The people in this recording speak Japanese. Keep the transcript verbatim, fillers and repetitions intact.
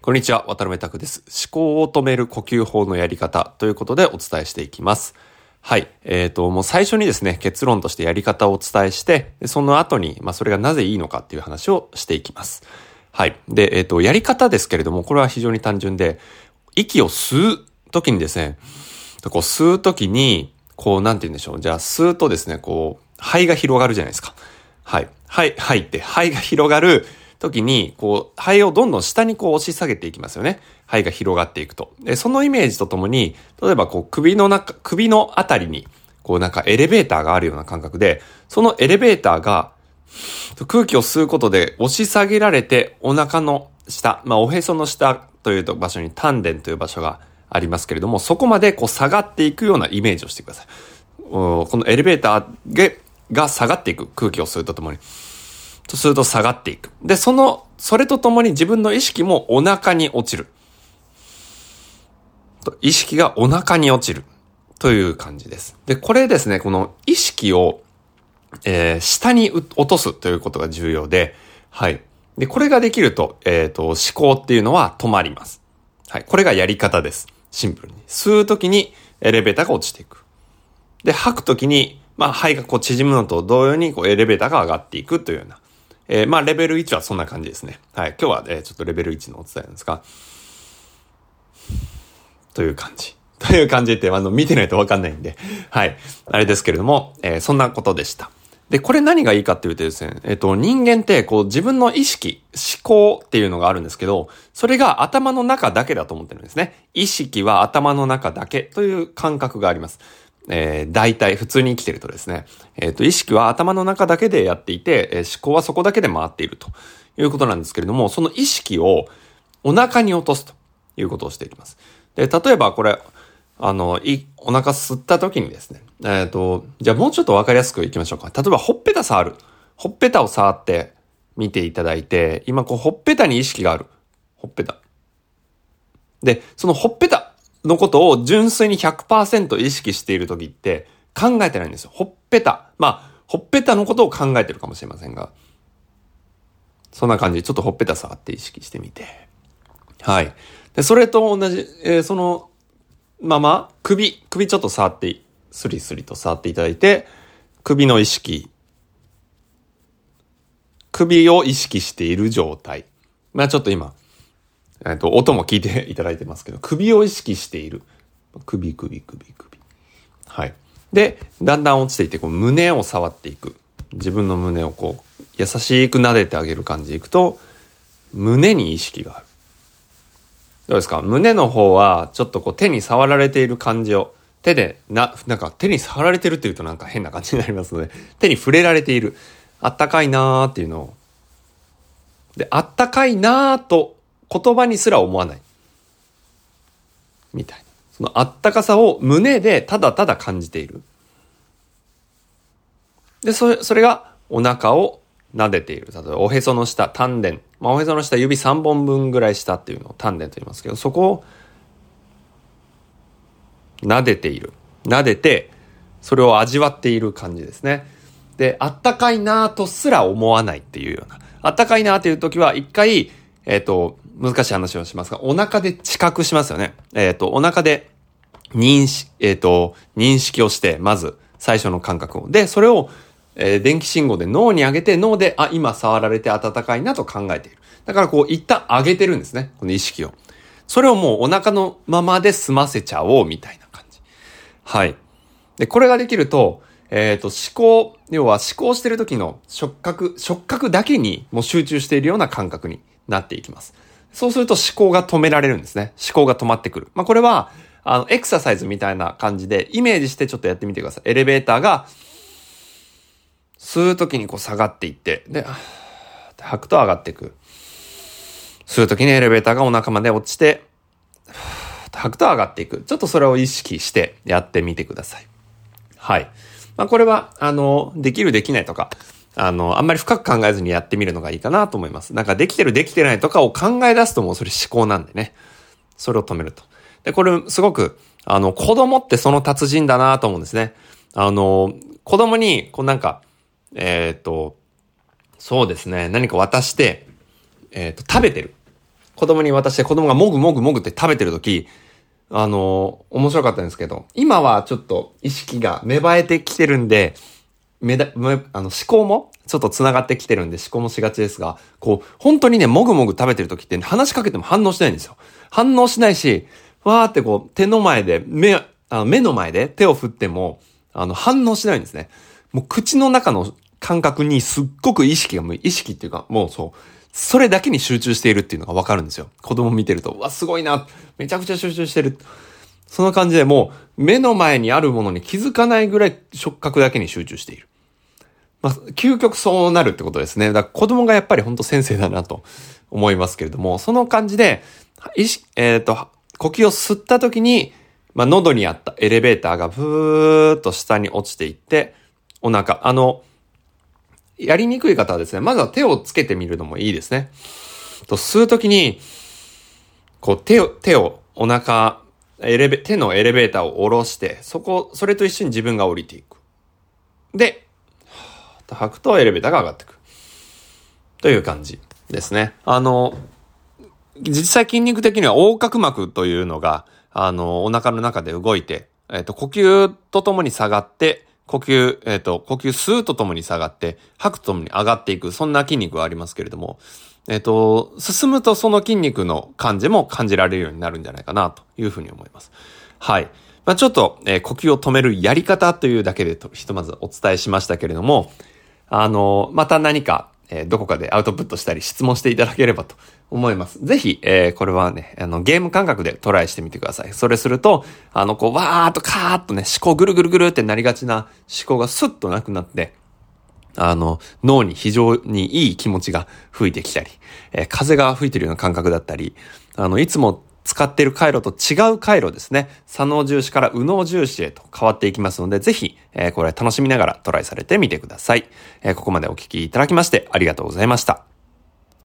こんにちは、渡辺拓です。思考を止める呼吸法のやり方ということでお伝えしていきます。はい。えっと、もう最初にですね、結論としてやり方をお伝えして、その後に、まあそれがなぜいいのかっていう話をしていきます。はい。で、えっと、やり方ですけれども、これは非常に単純で、息を吸うときにですね、こう吸うときに、こう、なんて言うんでしょう。じゃあ、吸うとですね、こう、肺が広がるじゃないですか。はい。はい、はいって、肺が広がる時に、こう、肺をどんどん下にこう押し下げていきますよね。肺が広がっていくと。で、そのイメージとともに、例えばこう、首の中、首のあたりに、こうなんかエレベーターがあるような感覚で、そのエレベーターが、空気を吸うことで押し下げられて、お腹の下、まあ、おへその下という場所に丹田という場所がありますけれども、そこまでこう下がっていくようなイメージをしてください。このエレベーターが下がっていく。空気を吸うとともに。とすると下がっていく。で、その、それとともに自分の意識もお腹に落ちる。意識がお腹に落ちる。という感じです。で、これですね、この意識を、えー、下に落とすということが重要で、はい。で、これができると、えっと、思考っていうのは止まります。はい。これがやり方です。シンプルに。吸うときにエレベーターが落ちていく。で、吐くときに、まあ、肺がこう縮むのと同様に、こう、エレベーターが上がっていくというような。えー、まあ、レベルいちはそんな感じですね。はい。今日は、えー、ちょっとレベルいちのお伝えなんですが、という感じ。という感じって、あの、見てないとわかんないんで、はい。あれですけれども、えー、そんなことでした。で、これ何がいいかっていうとですね、えっと、人間って、こう、自分の意識、思考っていうのがあるんですけど、それが頭の中だけだと思ってるんですね。意識は頭の中だけという感覚があります。えー、大体普通に生きてるとですね、えっと、意識は頭の中だけでやっていて、えー、思考はそこだけで回っているということなんですけれども、その意識をお腹に落とすということをしていきます。で、例えばこれ、あの、い、お腹吸った時にですね、えっと、じゃあもうちょっとわかりやすくいきましょうか。例えばほっぺた触る。ほっぺたを触ってみていただいて、今こうほっぺたに意識がある。ほっぺた。で、そのほっぺたのことを純粋に ひゃくパーセント 意識している時って考えてないんですよ。ほっぺた。まあ、ほっぺたのことを考えてるかもしれませんが。そんな感じ。ちょっとほっぺた触って意識してみて。はい。で、それと同じ、えー、そのまま、首、首ちょっと触って、スリスリと触っていただいて、首の意識。首を意識している状態。まあちょっと今、えっと、音も聞いていただいてますけど、首を意識している。首、首、首、首。はい。で、だんだん落ちていって、こう胸を触っていく。自分の胸をこう、優しく撫でてあげる感じでいくと、胸に意識がある。どうですか？胸の方は、ちょっとこう手に触られている感じを、手で、な、なんか手に触られてるって言うとなんか変な感じになりますので、手に触れられている。あったかいなーっていうのを。で、あったかいなーと言葉にすら思わない。みたいな。そのあったかさを胸でただただ感じている。で、それ、それがお腹を撫でている。例えばおへその下、丹田。まあ、おへその下指さんぼんぶんぐらい下っていうのを丹田と言いますけど、そこを撫でている。撫でて、それを味わっている感じですね。で、あったかいなーとすら思わないっていうような。あったかいなーっていう時は一回、えっと、難しい話をしますが、お腹で知覚しますよね。えっと、お腹で認識、えっと、認識をして、まず最初の感覚を。で、それを、えー、電気信号で脳に上げて、脳で、あ、今触られて温かいなと考えている。だからこう、一旦上げてるんですね。この意識を。それをもうお腹のままで済ませちゃおう、みたいな感じ。はい。で、これができると、えっと、思考、要は思考してる時の触覚、触覚だけにもう集中しているような感覚になっていきます。そうすると思考が止められるんですね。思考が止まってくる。まあ、これは、あの、エクササイズみたいな感じで、イメージしてちょっとやってみてください。エレベーターが、吸うときにこう下がっていって、で、吐くと上がっていく。吸うときにエレベーターがお腹まで落ちて、吐くと上がっていく。ちょっとそれを意識してやってみてください。はい。まあ、これは、あの、できるできないとか、あの、あんまり深く考えずにやってみるのがいいかなと思います。なんかできてるできてないとかを考え出すともうそれ思考なんでね。それを止めると。で、これすごく、あの、子供ってその達人だなと思うんですね。あの、子供に、こうなんか、えっと、そうですね、何か渡して、えっと、食べてる。 子供に渡して子供がもぐもぐもぐって食べてるとき、あの、面白かったんですけど、今はちょっと意識が芽生えてきてるんで、めだ、め、あの、思考もちょっと繋がってきてるんで思考もしがちですが、こう、本当にね、もぐもぐ食べてるときって、ね、話しかけても反応しないんですよ。反応しないし、わーってこう、手の前で、目、あの目の前で手を振っても、あの、反応しないんですね。もう口の中の感覚にすっごく意識が、意識っていうか、もうそう、それだけに集中しているっていうのがわかるんですよ。子供見てると、うわ、すごいな。めちゃくちゃ集中してる。その感じでもう、目の前にあるものに気づかないぐらい触覚だけに集中している。まあ、究極そうなるってことですね。だから子供がやっぱり本当先生だなと思いますけれども、その感じで、意識、えっと、呼吸を吸った時に、まあ、喉にあったエレベーターがふーっと下に落ちていって、お腹、あの、やりにくい方はですね、まずは手をつけてみるのもいいですね。と吸うときに、こう手を、手をお腹、エレベ、手のエレベーターを下ろして、そこ、それと一緒に自分が降りていく。で、吐くとエレベーターが上がっていく。という感じですね。あの、実際筋肉的には横隔膜というのが、あの、お腹の中で動いて、えっと、呼吸とともに下がって、呼吸、えっと、呼吸吸うとともに下がって、吐くとともに上がっていく、そんな筋肉がありますけれども、えっと、進むとその筋肉の感じも感じられるようになるんじゃないかなというふうに思います。はい。まあ、ちょっと、えー、呼吸を止めるやり方というだけでと、ひとまずお伝えしましたけれども、あの、また何か、えー、どこかでアウトプットしたり質問していただければと思います。ぜひ、えー、これはね、あの、ゲーム感覚でトライしてみてください。それすると、あの、こう、わーっとカーッとね、思考ぐるぐるぐるってなりがちな思考がスッとなくなって、あの、脳に非常にいい気持ちが吹いてきたり、えー、風が吹いてるような感覚だったり、あの、いつも使っている回路と違う回路ですね。左脳重視から右脳重視へと変わっていきますので、ぜひ、えー、これ楽しみながらトライされてみてください。えー、ここまでお聞きいただきましてありがとうございました。